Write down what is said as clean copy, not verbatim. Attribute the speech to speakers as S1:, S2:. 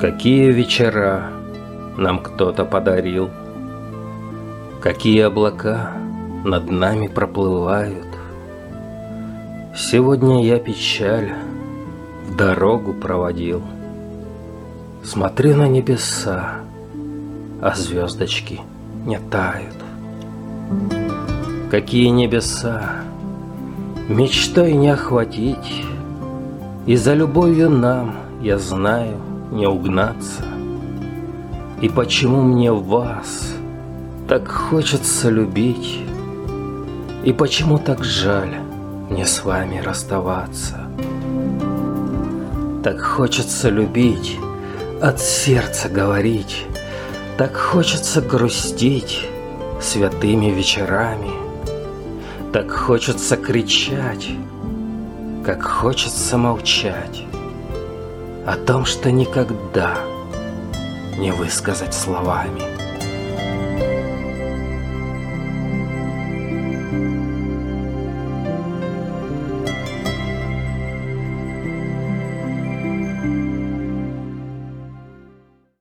S1: Какие вечера нам кто-то подарил, какие облака над нами проплывают. Сегодня я печаль в дорогу проводил. Смотрю на небеса, а звездочки не тают. Какие небеса мечтой не охватить, и за любовью нам, я знаю, не угнаться. И почему мне вас так хочется любить, и почему так жаль мне с вами расставаться? Так хочется любить, от сердца говорить, так хочется грустить святыми вечерами, так хочется кричать, как хочется молчать о том, что никогда не высказать словами.